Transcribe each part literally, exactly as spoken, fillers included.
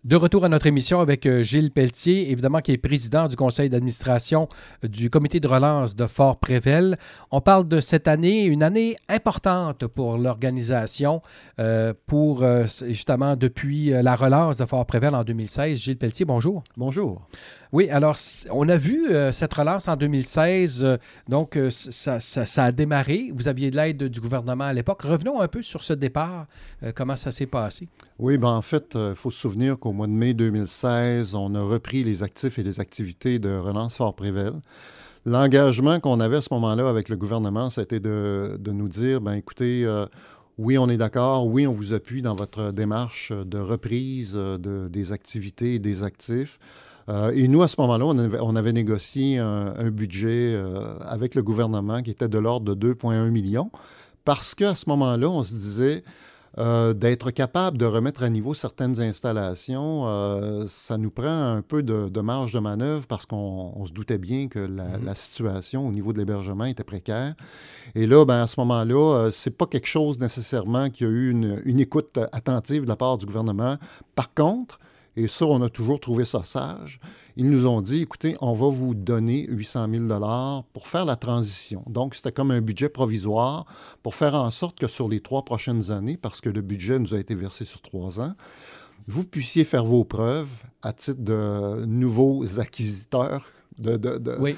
De retour à notre émission avec euh, Gilles Pelletier, évidemment, qui est président du conseil d'administration euh, du comité de relance de Fort-Prévelle. On parle de cette année, une année importante pour l'organisation, euh, pour euh, justement depuis euh, la relance de Fort-Prévelle en deux mille seize. Gilles Pelletier, bonjour. Bonjour. Oui, alors, on a vu euh, cette relance en deux mille seize, euh, donc euh, ça, ça, ça a démarré. Vous aviez de l'aide du gouvernement à l'époque. Revenons un peu sur ce départ, euh, comment ça s'est passé. Oui, ben en fait, il euh, faut se souvenir qu'au mois de mai deux mille seize, on a repris les actifs et les activités de Relance Fort-Prévelle. L'engagement qu'on avait à ce moment-là avec le gouvernement, c'était de, de nous dire, ben écoutez, euh, oui, on est d'accord, oui, on vous appuie dans votre démarche de reprise de, des activités et des actifs. Euh, et nous, à ce moment-là, on avait, on avait négocié un, un budget euh, avec le gouvernement qui était de l'ordre de deux virgule un millions parce qu'à ce moment-là, on se disait euh, d'être capable de remettre à niveau certaines installations, euh, ça nous prend un peu de, de marge de manœuvre parce qu'on on se doutait bien que la, mm-hmm. la situation au niveau de l'hébergement était précaire. Et là, ben, à ce moment-là, euh, c'est pas quelque chose nécessairement qui a eu une, une écoute attentive de la part du gouvernement. Par contre, et ça, on a toujours trouvé ça sage. Ils nous ont dit, écoutez, on va vous donner huit cent mille dollars pour faire la transition. Donc, c'était comme un budget provisoire pour faire en sorte que sur les trois prochaines années, parce que le budget nous a été versé sur trois ans, vous puissiez faire vos preuves à titre de nouveaux acquisiteurs de, de, de, oui.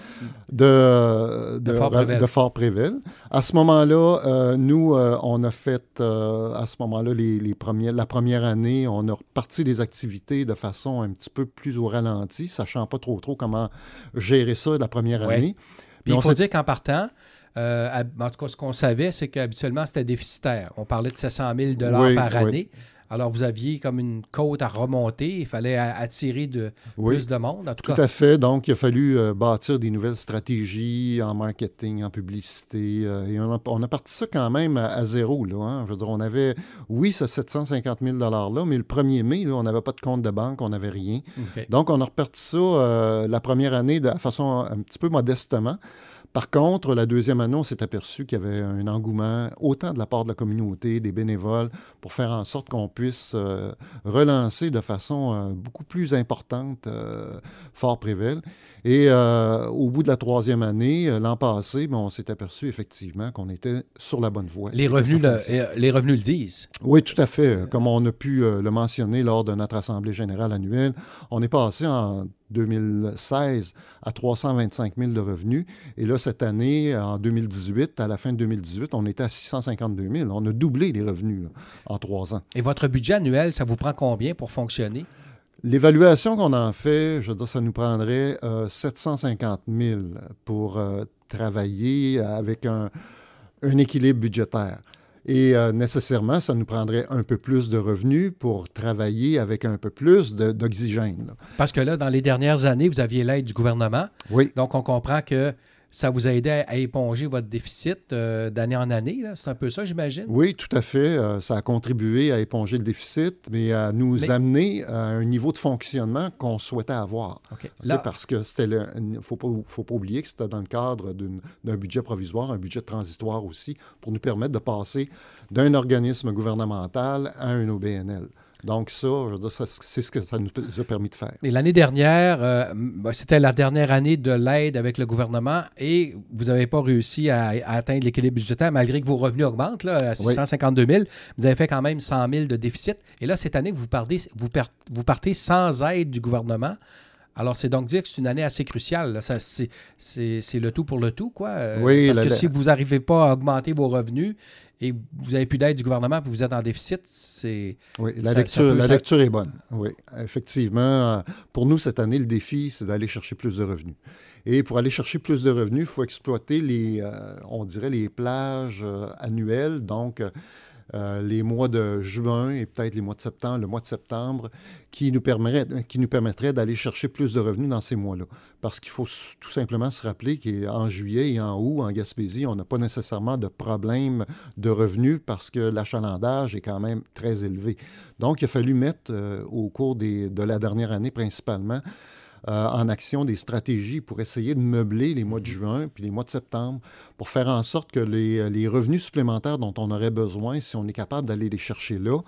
de, de, de, Fort-Prévelle. de Fort-Prévelle. À ce moment-là, euh, nous, euh, on a fait, euh, à ce moment-là, les, les premières, la première année, on a reparti les activités de façon un petit peu plus au ralenti, sachant pas trop trop comment gérer ça la première oui. année. Puis il faut dire qu'en partant, euh, en tout cas, ce qu'on savait, c'est qu'habituellement, c'était déficitaire. On parlait de sept cent mille dollars oui, par année. Oui. Alors, vous aviez comme une côte à remonter. Il fallait attirer de, oui, plus de monde, en tout, tout cas. Tout à fait. Donc, il a fallu euh, bâtir des nouvelles stratégies en marketing, en publicité. Euh, et on a, on a parti ça quand même à, à zéro. Là, hein. Je veux dire, on avait, oui, ce sept cent cinquante mille dollars-là, mais le premier mai, là, on n'avait pas de compte de banque, on n'avait rien. Okay. Donc, on a reparti ça euh, la première année de façon un petit peu modestement. Par contre, la deuxième année, on s'est aperçu qu'il y avait un engouement, autant de la part de la communauté, des bénévoles, pour faire en sorte qu'on puisse euh, relancer de façon euh, beaucoup plus importante euh, Fort-Prévelle. Et euh, au bout de la troisième année, euh, l'an passé, ben, on s'est aperçu effectivement qu'on était sur la bonne voie. Les revenus, le, les revenus le disent. Oui, tout à fait. Comme on a pu euh, le mentionner lors de notre Assemblée générale annuelle, on est passé en deux mille seize à trois cent vingt-cinq mille de revenus. Et là, cette année, en deux mille dix-huit, à la fin de deux mille dix-huit, on était à six cent cinquante-deux mille. On a doublé les revenus là, en trois ans. Et votre budget annuel, ça vous prend combien pour fonctionner? L'évaluation qu'on en fait, je veux dire, ça nous prendrait euh, sept cent cinquante mille pour euh, travailler avec un, un équilibre budgétaire. Et euh, nécessairement, ça nous prendrait un peu plus de revenus pour travailler avec un peu plus de, d'oxygène. Là. Parce que là, dans les dernières années, vous aviez l'aide du gouvernement. Oui. Donc, on comprend que ça vous a aidé à éponger votre déficit euh, d'année en année. Là. C'est un peu ça, j'imagine? Oui, tout à fait. Euh, ça a contribué à éponger le déficit, mais à nous mais... amener à un niveau de fonctionnement qu'on souhaitait avoir. Okay. Okay, là... Parce que c'était le... faut pas, faut pas oublier que c'était dans le cadre d'une, d'un budget provisoire, un budget transitoire aussi, pour nous permettre de passer d'un organisme gouvernemental à un O B N L. Donc ça, je veux dire, ça, c'est ce que ça nous a permis de faire. Et l'année dernière, euh, c'était la dernière année de l'aide avec le gouvernement et vous n'avez pas réussi à, à atteindre l'équilibre budgétaire malgré que vos revenus augmentent là, à six cent cinquante-deux mille. Oui. Vous avez fait quand même cent mille de déficit. Et là, cette année, vous partez, vous, per, vous partez sans aide du gouvernement. Alors, c'est donc dire que c'est une année assez cruciale. Là. Ça, c'est, c'est, c'est le tout pour le tout, quoi. Oui, Parce la, que la... si vous n'arrivez pas à augmenter vos revenus et vous n'avez plus d'aide du gouvernement puis vous êtes en déficit, c'est... Oui, la, ça, lecture, ça peut, la ça... lecture est bonne. Oui, effectivement. Pour nous, cette année, le défi, c'est d'aller chercher plus de revenus. Et pour aller chercher plus de revenus, il faut exploiter les, euh, on dirait, les plages euh, annuelles. Donc, Euh, les mois de juin et peut-être les mois de septembre, le mois de septembre, qui nous permettrait, qui nous permettrait d'aller chercher plus de revenus dans ces mois-là. Parce qu'il faut tout simplement se rappeler qu'en juillet et en août, en Gaspésie, on n'a pas nécessairement de problème de revenus parce que l'achalandage est quand même très élevé. Donc, il a fallu mettre euh, au cours des, de la dernière année principalement Euh, en action des stratégies pour essayer de meubler les mois de juin puis les mois de septembre pour faire en sorte que les, les revenus supplémentaires dont on aurait besoin, si on est capable d'aller les chercher là,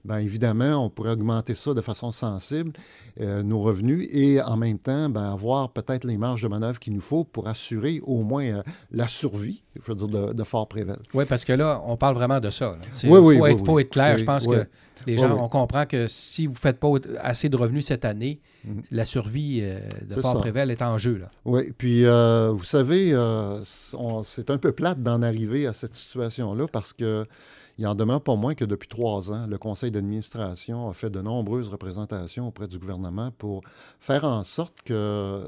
bien évidemment, on pourrait augmenter ça de façon sensible, euh, nos revenus, et en même temps, bien, avoir peut-être les marges de manœuvre qu'il nous faut pour assurer au moins euh, la survie, je veux dire, de, de Fort-Prével. Oui, parce que là, on parle vraiment de ça. Il oui, oui, faut, oui, être, oui. faut être clair. Oui, je pense oui. que les gens, oui, oui. on comprend que si vous ne faites pas assez de revenus cette année, mm. la survie euh, de Fort-Prével est en jeu. Là. Oui, puis euh, vous savez, euh, on, c'est un peu plate d'en arriver à cette situation-là parce que il en demeure pas moins que depuis trois ans, le conseil d'administration a fait de nombreuses représentations auprès du gouvernement pour faire en sorte que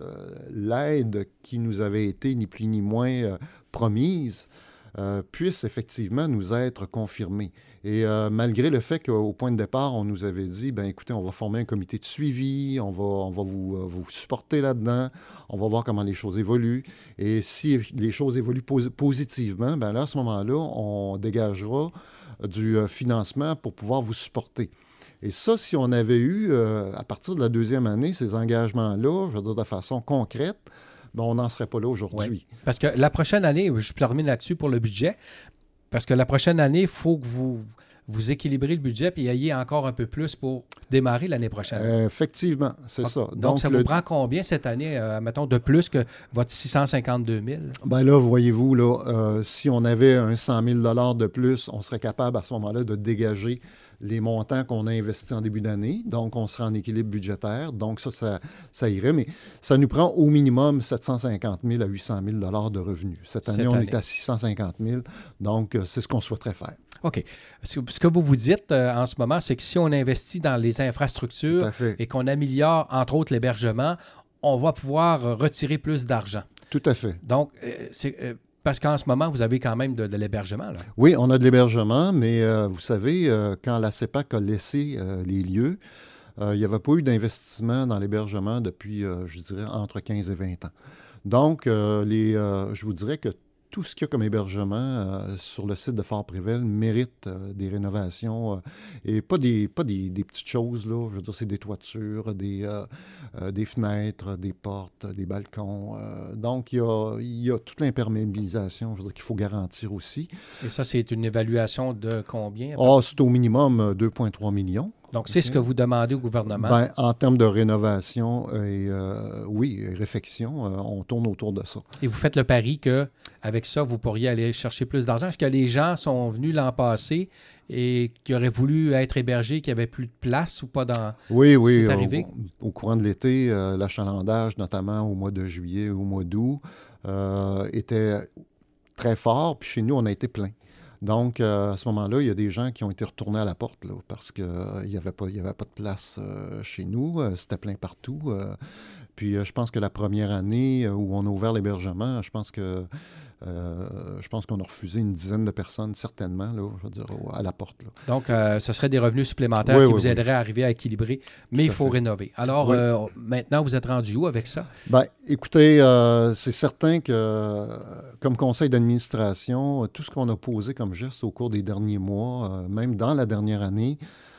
l'aide qui nous avait été ni plus ni moins euh, promise euh, puisse effectivement nous être confirmée. Et euh, malgré le fait qu'au point de départ, on nous avait dit, bien écoutez, on va former un comité de suivi, on va, on va vous, euh, vous supporter là-dedans, on va voir comment les choses évoluent. Et si les choses évoluent pos- positivement, bien là, à ce moment-là, on dégagera du euh, financement pour pouvoir vous supporter. Et ça, si on avait eu, euh, à partir de la deuxième année, ces engagements-là, je veux dire de façon concrète, bien, on n'en serait pas là aujourd'hui. Oui. Parce que la prochaine année, je termine là-dessus pour le budget, parce que la prochaine année, il faut que vous, vous équilibrez le budget et ayez encore un peu plus pour démarrer l'année prochaine. Euh, effectivement, c'est donc, ça. Donc, donc ça le... vous prend combien cette année, euh, mettons, de plus que votre six cent cinquante-deux mille? Bien là, voyez-vous, là, euh, si on avait un cent mille dollars de plus, on serait capable à ce moment-là de dégager les montants qu'on a investis en début d'année. Donc, on serait en équilibre budgétaire. Donc, ça, ça, ça irait. Mais ça nous prend au minimum sept cent cinquante mille à huit cent mille dollars de revenus. Cette année, Cette on année. est à six cent cinquante mille. Donc, c'est ce qu'on souhaiterait faire. OK. Ce que vous vous dites euh, en ce moment, c'est que si on investit dans les infrastructures et qu'on améliore, entre autres, l'hébergement, on va pouvoir retirer plus d'argent. Tout à fait. Donc, euh, c'est... Euh, Parce qu'en ce moment, vous avez quand même de, de l'hébergement. Là. Oui, on a de l'hébergement, mais euh, vous savez, euh, quand la CEPAC a laissé euh, les lieux, euh, il n'y avait pas eu d'investissement dans l'hébergement depuis, euh, je dirais, entre quinze et vingt ans. Donc, euh, les, euh, je vous dirais que tout ce qu'il y a comme hébergement euh, sur le site de Fort-Prével mérite euh, des rénovations euh, et pas des, pas des, des petites choses, là. Je veux dire, c'est des toitures, des, euh, euh, des fenêtres, des portes, des balcons. Euh, donc, il y a, il y a toute l'imperméabilisation, je veux dire, qu'il faut garantir aussi. Et ça, c'est une évaluation de combien? Ah, oh, c'est au minimum deux virgule trois millions. Donc, c'est okay. ce que vous demandez au gouvernement? Ben, en termes de rénovation et, euh, oui, réfection, euh, on tourne autour de ça. Et vous faites le pari qu'avec ça, vous pourriez aller chercher plus d'argent. Est-ce que les gens sont venus l'an passé et qui auraient voulu être hébergés, qui n'avaient plus de place ou pas dans... Oui, oui. C'est arrivé? Au, au courant de l'été, euh, l'achalandage, notamment au mois de juillet ou au mois d'août, euh, était très fort. Puis chez nous, on a été plein. Donc, euh, à ce moment-là, il y a des gens qui ont été retournés à la porte là, parce qu'il euh, n'y avait, avait pas de place euh, chez nous. Euh, c'était plein partout. Euh, puis, euh, je pense que la première année euh, où on a ouvert l'hébergement, je pense que euh, je pense qu'on a refusé une dizaine de personnes, certainement, là, je veux dire, à la porte. Là. Donc, euh, ce serait des revenus supplémentaires oui, qui oui, vous aideraient oui. à arriver à équilibrer, mais il faut fait. rénover. Alors, oui. euh, maintenant, vous êtes rendu où avec ça? Bien, écoutez, euh, c'est certain que, euh, comme conseil d'administration, tout ce qu'on a posé comme geste au cours des derniers mois, euh, même dans la dernière année,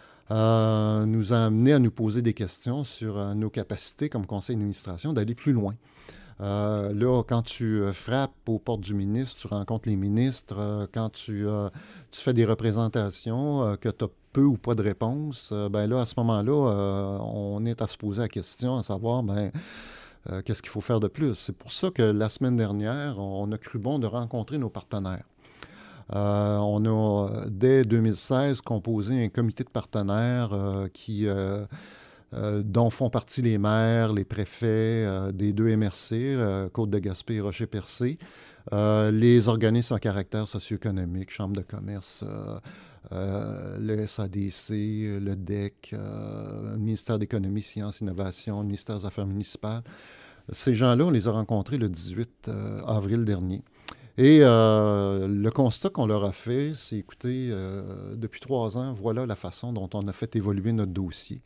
euh, nous a amené à nous poser des questions sur euh, nos capacités comme conseil d'administration d'aller plus loin. Euh, là, quand tu euh, frappes aux portes du ministre, tu rencontres les ministres, euh, quand tu, euh, tu fais des représentations, euh, que tu as peu ou pas de réponses, euh, ben là, à ce moment-là, euh, on est à se poser la question, à savoir, ben, euh, qu'est-ce qu'il faut faire de plus? C'est pour ça que la semaine dernière, on a cru bon de rencontrer nos partenaires. Euh, on a, dès deux mille seize, composé un comité de partenaires euh, qui... Euh, Euh, dont font partie les maires, les préfets euh, des deux M R C, euh, Côte-de-Gaspé et Rocher-Percé, euh, les organismes à caractère socio-économique, Chambre de commerce, euh, euh, le S A D C, le D E C, euh, le ministère d'économie, sciences, innovation, le ministère des affaires municipales. Ces gens-là, on les a rencontrés le dix-huit avril dernier. Et euh, le constat qu'on leur a fait, c'est, écoutez, euh, depuis trois ans, voilà la façon dont on a fait évoluer notre dossier.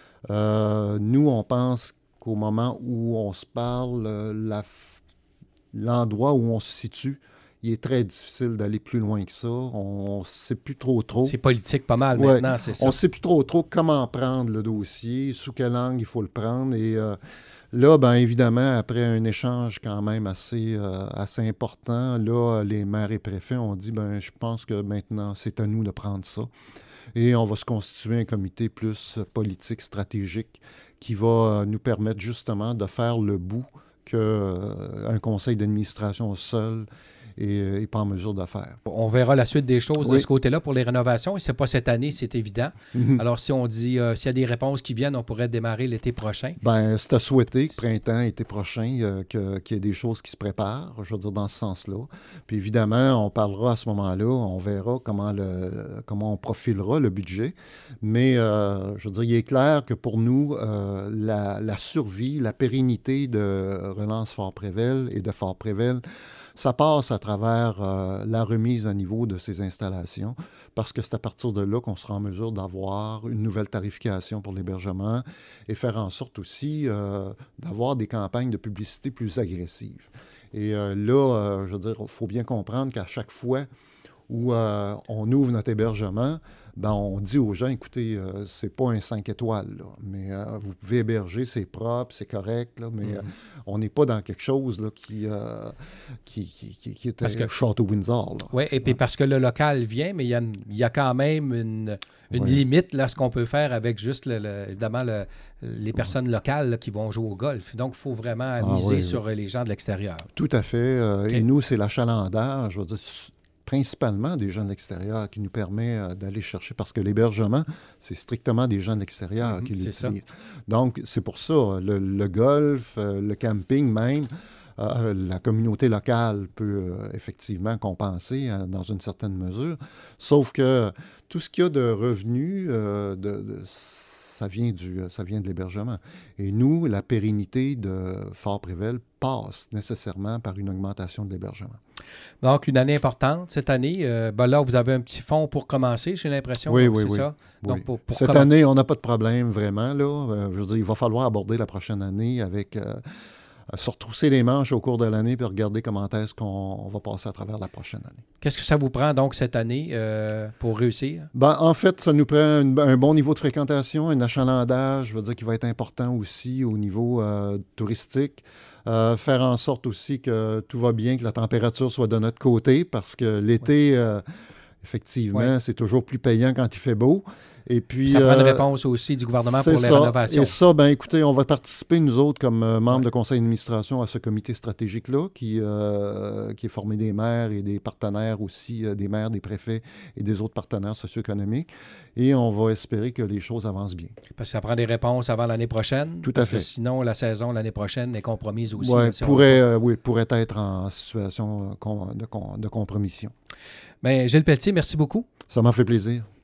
Euh, nous, on pense qu'au moment où on se parle, la, l'endroit où on se situe, il est très difficile d'aller plus loin que ça. On ne sait plus trop trop. C'est politique pas mal ouais, maintenant, c'est ça. On ne sait plus trop trop comment prendre le dossier, sous quelle langue il faut le prendre. Et euh, là, bien évidemment, après un échange quand même assez, euh, assez important, là, les maires et préfets ont dit, ben je pense que maintenant, c'est à nous de prendre ça. Et on va se constituer un comité plus politique, stratégique, qui va nous permettre justement de faire le bout qu'un conseil d'administration seul n'est pas en mesure de faire. On verra la suite des choses oui. de ce côté-là pour les rénovations. Et ce n'est pas cette année, c'est évident. Mm-hmm. Alors, si on dit, euh, s'il y a des réponses qui viennent, on pourrait démarrer l'été prochain. Bien, c'est à souhaiter que printemps, été prochain, euh, que, qu'il y ait des choses qui se préparent, je veux dire, dans ce sens-là. Puis évidemment, on parlera à ce moment-là, on verra comment, le, comment on profilera le budget. Mais, euh, je veux dire, il est clair que pour nous, euh, la, la survie, la pérennité de Relance Fort-Prével et de Fort-Prével, ça passe à travers euh, la remise à niveau de ces installations, parce que c'est à partir de là qu'on sera en mesure d'avoir une nouvelle tarification pour l'hébergement et faire en sorte aussi euh, d'avoir des campagnes de publicité plus agressives. Et euh, là, euh, je veux dire, il faut bien comprendre qu'à chaque fois où euh, on ouvre notre hébergement, ben on dit aux gens, écoutez, euh, c'est pas un cinq étoiles, là, mais euh, vous pouvez héberger, c'est propre, c'est correct, là, mais mm-hmm. euh, on n'est pas dans quelque chose là, qui, euh, qui, qui, qui, qui est un Château Windsor. Oui, et puis ouais. parce que le local vient, mais il y a, il y a quand même une, une ouais. limite là, à ce qu'on peut faire avec juste, le, le, évidemment, le, les personnes ouais. locales là, qui vont jouer au golf. Donc, il faut vraiment miser ah, oui, sur oui. les gens de l'extérieur. Tout à fait. Euh, okay. Et nous, c'est l'achalandage, je veux dire, principalement des gens de l'extérieur qui nous permet euh, d'aller chercher, parce que l'hébergement, c'est strictement des gens de l'extérieur mmh, qui l'utilisent. Ça. Donc, c'est pour ça, le, le golf, euh, le camping même, euh, la communauté locale peut euh, effectivement compenser euh, dans une certaine mesure, sauf que tout ce qu'il y a de revenus, euh, de, de ça vient, du, ça vient de l'hébergement. Et nous, la pérennité de Fort-Prével passe nécessairement par une augmentation de l'hébergement. Donc, une année importante cette année. Euh, ben là, vous avez un petit fonds pour commencer, j'ai l'impression. Oui, donc, oui, c'est oui. Ça? oui. Donc, pour, pour cette comment... année, on n'a pas de problème vraiment. Là. Euh, je veux dire, il va falloir aborder la prochaine année avec... Euh, se retrousser les manches au cours de l'année puis regarder comment est-ce qu'on va passer à travers la prochaine année. Qu'est-ce que ça vous prend donc cette année euh, pour réussir? Ben, en fait, ça nous prend une, un bon niveau de fréquentation, un achalandage, je veux dire, qui va être important aussi au niveau euh, touristique. Euh, faire en sorte aussi que tout va bien, que la température soit de notre côté, parce que l'été, ouais. euh, effectivement, ouais. c'est toujours plus payant quand il fait beau. Et puis, ça prend une euh, réponse aussi du gouvernement pour les ça. rénovations. Et ça, bien écoutez, on va participer, nous autres, comme euh, membres ouais. de conseil d'administration, à ce comité stratégique-là, qui, euh, qui est formé des maires et des partenaires aussi, euh, des maires, des préfets et des autres partenaires socio-économiques. Et on va espérer que les choses avancent bien. Parce que ça prend des réponses avant l'année prochaine. Tout à parce fait. Parce que sinon, la saison l'année prochaine est compromise aussi. Ouais, là, si pourrait, euh, oui, pourrait être en situation de, de compromission. Bien, Gilles Pelletier, merci beaucoup. Ça m'a fait plaisir.